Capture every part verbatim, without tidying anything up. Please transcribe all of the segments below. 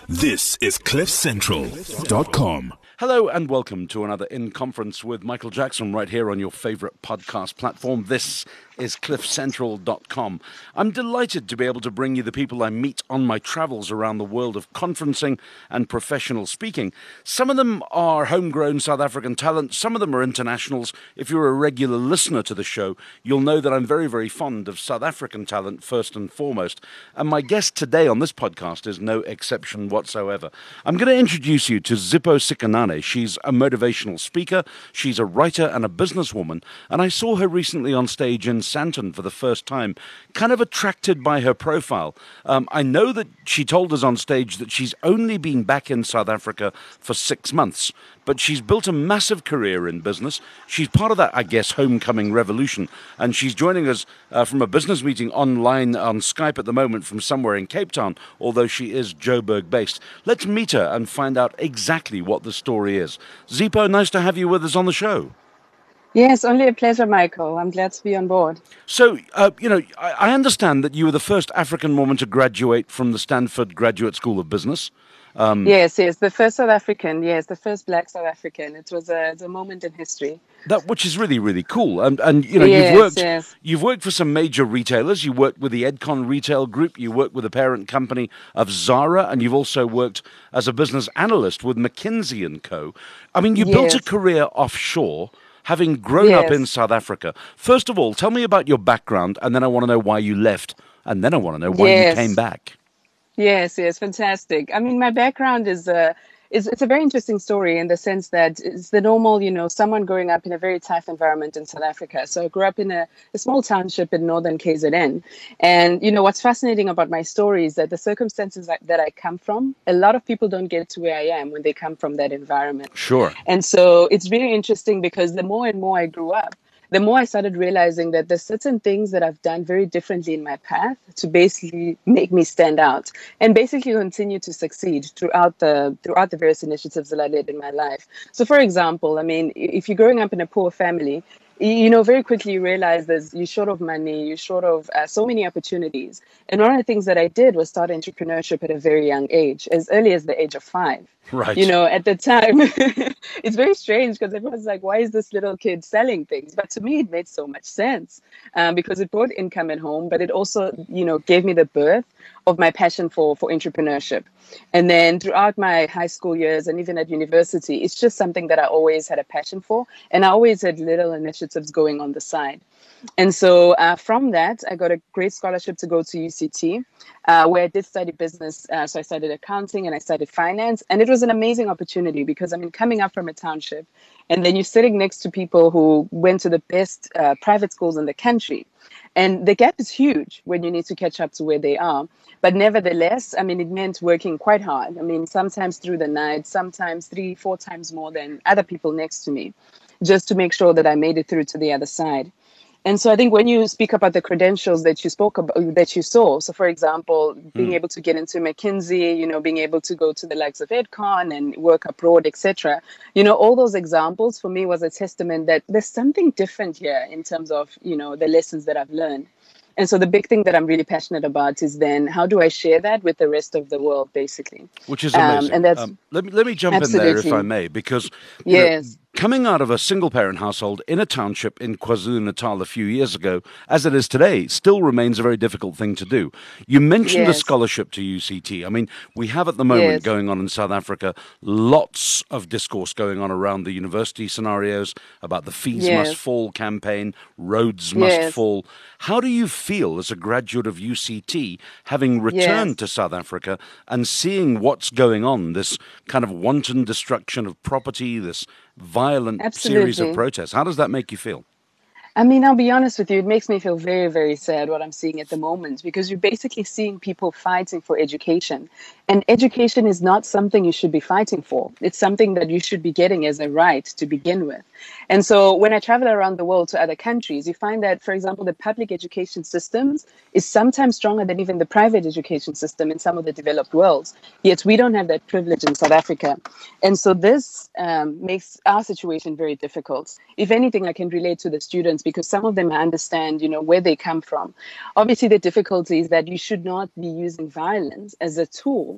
This is cliff central dot com. Hello and welcome to another In Conference with Michael Jackson right here on your favorite podcast platform. This is cliff central dot com. I'm delighted to be able to bring you the people I meet on my travels around the world of conferencing and professional speaking. Some of them are homegrown South African talent. Some of them are internationals. If you're a regular listener to the show, you'll know that I'm very, very fond of South African talent first and foremost. And my guest today on this podcast is no exception whatsoever. I'm going to introduce you to Zipho Sikanane. She's a motivational speaker, she's a writer and a businesswoman, and I saw her recently on stage in Sandton for the first time, kind of attracted by her profile. Um, I know that she told us on stage that she's only been back in South Africa for six months, but she's built a massive career in business. She's part of that, I guess, homecoming revolution, and she's joining us uh, from a business meeting online on Skype at the moment from somewhere in Cape Town, although she is Joburg based. Let's meet her and find out exactly what the story is. Zipho, nice to have you with us on the show. Yes, only a pleasure, Michael. I'm glad to be on board. So, uh, you know, I, I understand that you were the first African woman to graduate from the Stanford Graduate School of Business. Um, yes, yes, the first South African, yes, the first black South African. It was a, it's a moment in history. That, which is really, really cool. And, and you know, yes, you've worked yes. you've worked for some major retailers. You worked with the Edcon Retail Group. You worked with the parent company of Zara. And you've also worked as a business analyst with McKinsey and Co. I mean, you yes. built a career offshore, having grown yes. up in South Africa. First of all, tell me about your background, and then I want to know why you left, and then I want to know why yes. you came back. Yes, yes, fantastic. I mean, my background is uh, is it's a very interesting story in the sense that it's the normal, you know, someone growing up in a very tough environment in South Africa. So I grew up in a, a small township in northern K Z N. And, you know, what's fascinating about my story is that the circumstances that, that I come from, a lot of people don't get to where I am when they come from that environment. Sure. And so it's really interesting because the more and more I grew up, the more I started realizing that there's certain things that I've done very differently in my path to basically make me stand out and basically continue to succeed throughout the throughout the various initiatives that I led in my life. So, for example, I mean, if you're growing up in a poor family, you know, very quickly you realize there's, you're short of money, you're short of uh, so many opportunities. And one of the things that I did was start entrepreneurship at a very young age, as early as the age of five. Right. You know, at the time, it's very strange because everyone's like, why is this little kid selling things? But to me, it made so much sense um, because it brought income at home, but it also, you know, gave me the birth of my passion for, for entrepreneurship. And then throughout my high school years and even at university, it's just something that I always had a passion for. And I always had little initiatives going on the side. And so uh, from that, I got a great scholarship to go to U C T, uh, where I did study business. Uh, so I studied accounting and I studied finance. And it was an amazing opportunity because, I mean, coming up from a township and then you're sitting next to people who went to the best uh, private schools in the country. And the gap is huge when you need to catch up to where they are. But nevertheless, I mean, it meant working quite hard. I mean, sometimes through the night, sometimes three, four times more than other people next to me, just to make sure that I made it through to the other side. And so I think when you speak about the credentials that you spoke about, that you saw, so for example, being mm. able to get into McKinsey, you know, being able to go to the likes of Edcon and work abroad, et cetera, you know, all those examples for me was a testament that there's something different here in terms of, you know, the lessons that I've learned. And so the big thing that I'm really passionate about is then how do I share that with the rest of the world, basically? Which is amazing. Um, and that's, um, let me let me jump absolutely. in there if I may, because yes. know, coming out of a single-parent household in a township in KwaZulu-Natal a few years ago, as it is today, still remains a very difficult thing to do. You mentioned yes. the scholarship to U C T. I mean, we have at the moment yes. going on in South Africa lots of discourse going on around the university scenarios about the fees yes. must fall campaign, roads must yes. fall. How do you feel as a graduate of U C T, having returned yes. to South Africa and seeing what's going on, this kind of wanton destruction of property, this violent Absolutely. series of protests? How does that make you feel? I mean, I'll be honest with you, it makes me feel very, very sad what I'm seeing at the moment, because you're basically seeing people fighting for education. And education is not something you should be fighting for. It's something that you should be getting as a right to begin with. And so when I travel around the world to other countries, you find that, for example, the public education systems is sometimes stronger than even the private education system in some of the developed worlds. Yet we don't have that privilege in South Africa. And so this um, makes our situation very difficult. If anything, I can relate to the students because some of them understand, you know, where they come from. Obviously, the difficulty is that you should not be using violence as a tool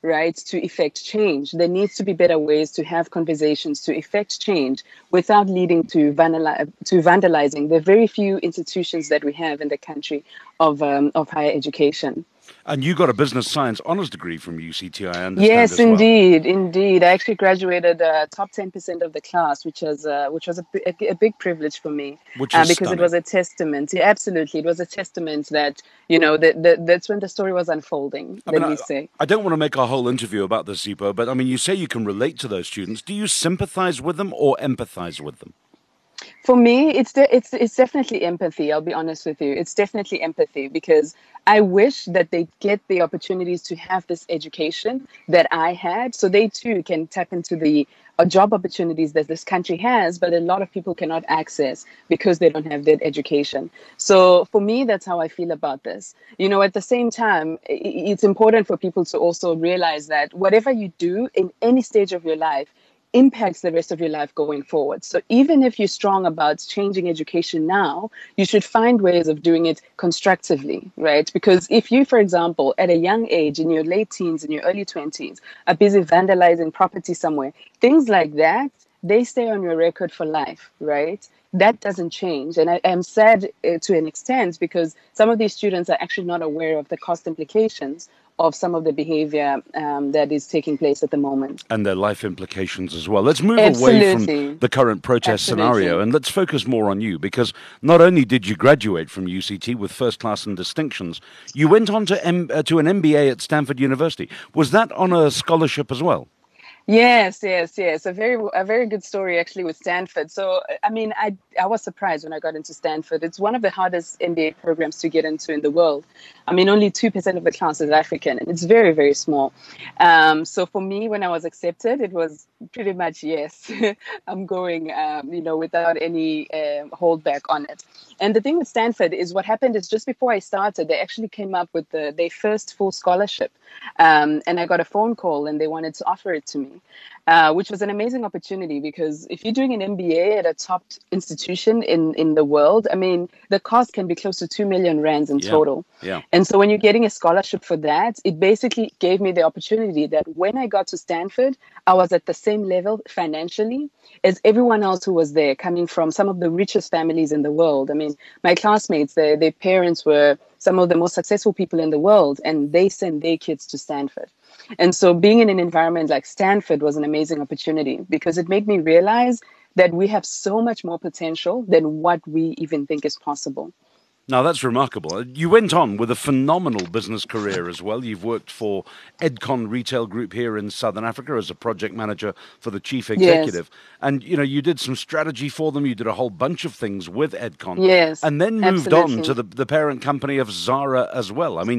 right, to effect change. There needs to be better ways to have conversations to effect change without leading to, vandali- to vandalizing the very few institutions that we have in the country of, um, of higher education. And you got a business science honors degree from U C T, I understand, Yes, as well. indeed, indeed. I actually graduated uh, top ten percent of the class, which was uh, which was a, a, a big privilege for me, Which uh, is because stunning. it was a testament. Yeah, absolutely, it was a testament that, you know, that, that that's when the story was unfolding. I Let mean, me I, say. I don't want to make a whole interview about this, Sipho, but I mean, you say you can relate to those students. Do you sympathize with them or empathize with them? For me, it's de- it's it's definitely empathy. I'll be honest with you. It's definitely empathy because I wish that they get the opportunities to have this education that I had, so they too can tap into the uh, job opportunities that this country has, but a lot of people cannot access because they don't have that education. So for me, that's how I feel about this. You know, at the same time, i- i- it's important for people to also realize that whatever you do in any stage of your life impacts the rest of your life going forward. So even if you're strong about changing education now, you should find ways of doing it constructively, right? Because if you, for example, at a young age, in your late teens, in your early twenties, are busy vandalizing property somewhere, things like that, they stay on your record for life, right? That doesn't change. And I am sad uh, to an extent because some of these students are actually not aware of the cost implications of some of the behavior um, that is taking place at the moment. And their life implications as well. Let's move away from Absolutely. the current protest scenario Absolutely. and let's focus more on you, because not only did you graduate from U C T with first class and distinctions, you went on to, M- uh, to an M B A at Stanford University. Was that on a scholarship as well? Yes, yes, yes. A very, a very good story actually with Stanford. So, I mean, I, I was surprised when I got into Stanford. It's one of the hardest M B A programs to get into in the world. I mean, only two percent of the class is African, and it's very, very small. Um, so for me, when I was accepted, it was pretty much yes, I'm going, um, you know, without any uh, holdback on it. And the thing with Stanford is what happened is just before I started, they actually came up with the, their first full scholarship. Um, and I got a phone call and they wanted to offer it to me, uh, which was an amazing opportunity because if you're doing an M B A at a top institution in, in the world, I mean, the cost can be close to two million rands in Yeah. total. Yeah. And so when you're getting a scholarship for that, it basically gave me the opportunity that when I got to Stanford, I was at the same level financially as everyone else who was there, coming from some of the richest families in the world. I mean, my classmates, their, their parents were some of the most successful people in the world, and they sent their kids to Stanford. And so being in an environment like Stanford was an amazing opportunity because it made me realize that we have so much more potential than what we even think is possible. Now, that's remarkable. You went on with a phenomenal business career as well. You've worked for Edcon Retail Group here in Southern Africa as a project manager for the chief Yes, executive. And, you know, you did some strategy for them. You did a whole bunch of things with Edcon. yes, And then moved on to absolutely. the, the parent company of Zara as well. I mean,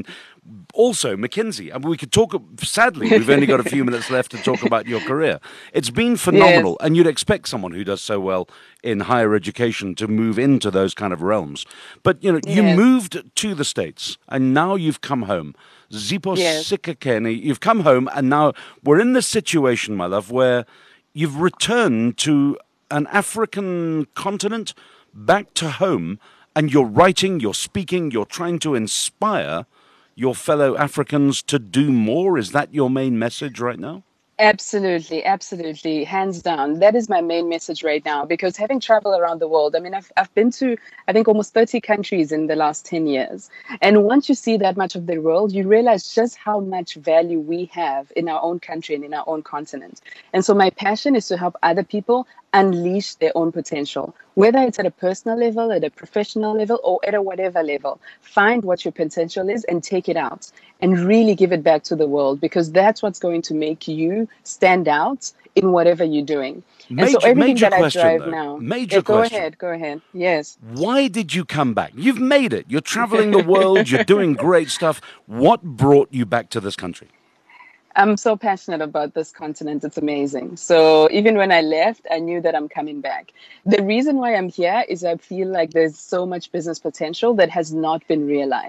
also McKinsey. I mean, we could talk, sadly, we've only got a few minutes left to talk about your career. It's been Yes, phenomenal. And you'd expect someone who does so well in higher education to move into those kind of realms. But, you know, you yes, moved to the States and now you've come home. Zipho yes. Sikakeni, you've come home and now we're in this situation, my love, where you've returned to an African continent, back to home, and you're writing, you're speaking, you're trying to inspire your fellow Africans to do more. Is that your main message right now? Absolutely, absolutely, hands down. That is my main message right now because having traveled around the world, I mean, I've, I've been to, I think, almost thirty countries in the last ten years. And once you see that much of the world, you realize just how much value we have in our own country and in our own continent. And so my passion is to help other people unleash their own potential, whether it's at a personal level, at a professional level, or at a whatever level. Find what your potential is and take it out and really give it back to the world because that's what's going to make you stand out in whatever you're doing. And so Major, everything major that I question, drive though. now, yeah, Major go question. ahead, go ahead. Yes. Why did you come back? You've made it. You're traveling the world. You're doing great stuff. What brought you back to this country? I'm so passionate about this continent. It's amazing. So even when I left, I knew that I'm coming back. The reason why I'm here is I feel like there's so much business potential that has not been realized.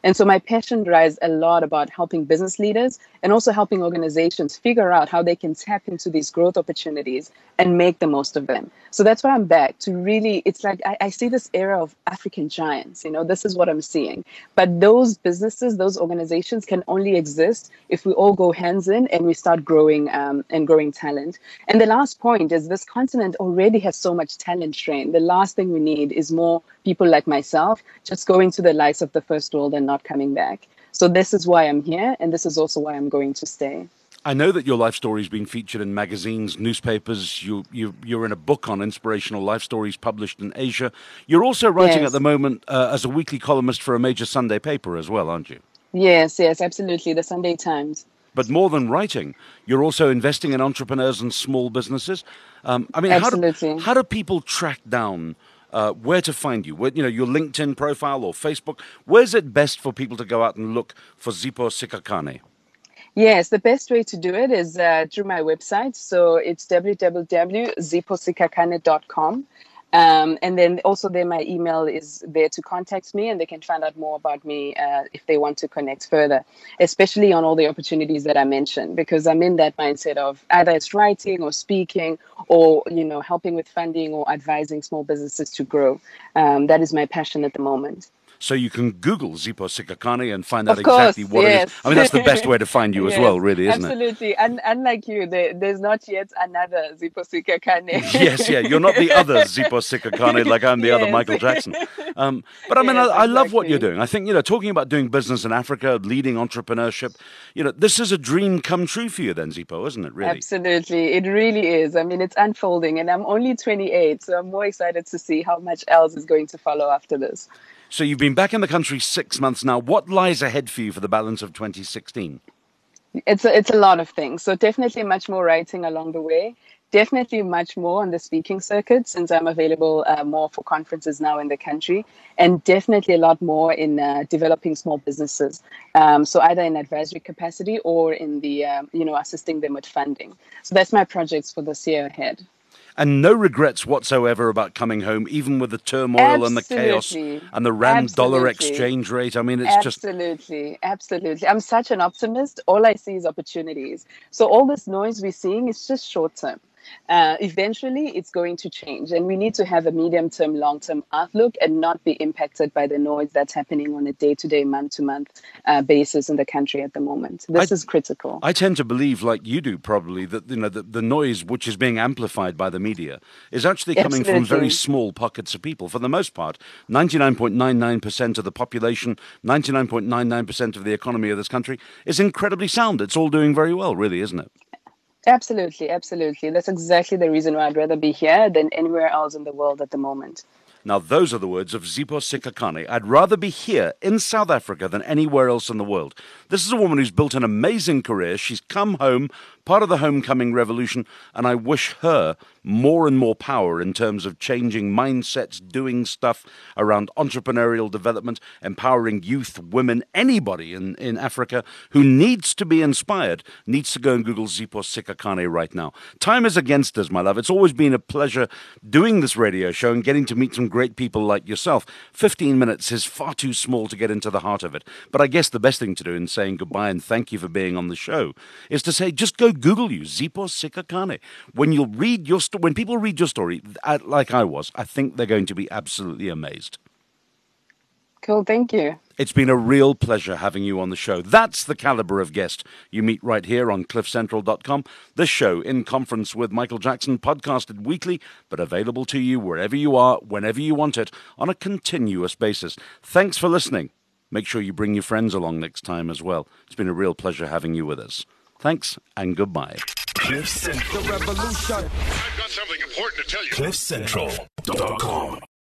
And so my passion drives a lot about helping business leaders and also helping organizations figure out how they can tap into these growth opportunities and make the most of them. So that's why I'm back to really, it's like I, I see this era of African giants, you know, this is what I'm seeing. But those businesses, those organizations can only exist if we all go hands in and we start growing um, and growing talent. And the last point is this continent already has so much talent strain. The last thing we need is more people like myself just going to the likes of the first world and not coming back. So this is why I'm here, and this is also why I'm going to stay. I know that your life story has been featured in magazines, newspapers. You, you, you're in a book on inspirational life stories published in Asia. You're also writing Yes. at the moment uh, as a weekly columnist for a major Sunday paper as well, aren't you? Yes, yes, absolutely. The Sunday Times. But more than writing, you're also investing in entrepreneurs and small businesses. Um, I mean, Absolutely. How do, how do people track down uh, where to find you? Where, you know, your LinkedIn profile or Facebook. Where's it best for people to go out and look for Zipho Sikhakhane? Yes, the best way to do it is uh, through my website. So it's w w w dot zipho sikhakhane dot com. Um, and then also there, my email is there to contact me, and they can find out more about me uh, if they want to connect further, especially on all the opportunities that I mentioned, because I'm in that mindset of either it's writing or speaking or, you know, helping with funding or advising small businesses to grow. Um, that is my passion at the moment. So you can Google Zipho Sikhakhane and find out Of course, exactly what yes. it is. I mean, that's the best way to find you as Yes, well, really, isn't absolutely. And unlike you, there, there's not yet another Zipho Sikhakhane. it? Yes, yeah. You're not the other Zipho Sikhakhane like I'm the other Yes. Michael Jackson. Um, but I mean, Yes, I, I love what you're exactly. doing. I think, you know, talking about doing business in Africa, leading entrepreneurship, you know, this is a dream come true for you then, Zipho, isn't it, really? Absolutely. It really is. I mean, it's unfolding, and I'm only twenty-eight, so I'm more excited to see how much else is going to follow after this. So you've been back in the country six months now. What lies ahead for you for the balance of twenty sixteen? It's a, it's a lot of things. So definitely much more writing along the way. Definitely much more on the speaking circuit, since I'm available uh, more for conferences now in the country, and definitely a lot more in uh, developing small businesses. Um, so either in advisory capacity or in the, um, you know, assisting them with funding. So that's my projects for this year ahead. And no regrets whatsoever about coming home, even with the turmoil and the chaos Absolutely. and the rand dollar Absolutely. exchange rate. I mean, it's just... Absolutely, absolutely. I'm such an optimist. All I see is opportunities. So all this noise we're seeing is just short term. Uh, eventually, it's going to change, and we need to have a medium-term, long-term outlook and not be impacted by the noise that's happening on a day-to-day, month-to-month uh, basis in the country at the moment. This I- is critical. I tend to believe, like you do probably, that you know the, the noise which is being amplified by the media is actually coming from Absolutely. very small pockets of people. For the most part, ninety-nine point nine nine percent of the population, ninety-nine point nine nine percent of the economy of this country is incredibly sound. It's all doing very well, really, isn't it? Absolutely, absolutely. That's exactly the reason why I'd rather be here than anywhere else in the world at the moment. Now, those are the words of Zipho Sikhakhane. I'd rather be here in South Africa than anywhere else in the world. This is a woman who's built an amazing career. She's come home, part of the homecoming revolution, and I wish her more and more power in terms of changing mindsets, doing stuff around entrepreneurial development, empowering youth, women, anybody in, in Africa who needs to be inspired, needs to go and Google Zipho Sikhakhane right now. Time is against us, my love. It's always been a pleasure doing this radio show and getting to meet some great people like yourself. fifteen minutes is far too small to get into the heart of it. But I guess the best thing to do in saying goodbye and thank you for being on the show is to say, just go Google you, Zipho Sikhakhane. When you'll read your sto- when people read your story, uh, like I was, I think they're going to be absolutely amazed. Cool, thank you. It's been a real pleasure having you on the show. That's the caliber of guest you meet right here on cliff central dot com. This show, In Conference with Michael Jackson, podcasted weekly, but available to you wherever you are, whenever you want it, on a continuous basis. Thanks for listening. Make sure you bring your friends along next time as well. It's been a real pleasure having you with us. Thanks and goodbye. Cliff Central. The revolution. I've got something important to tell you. cliff central dot com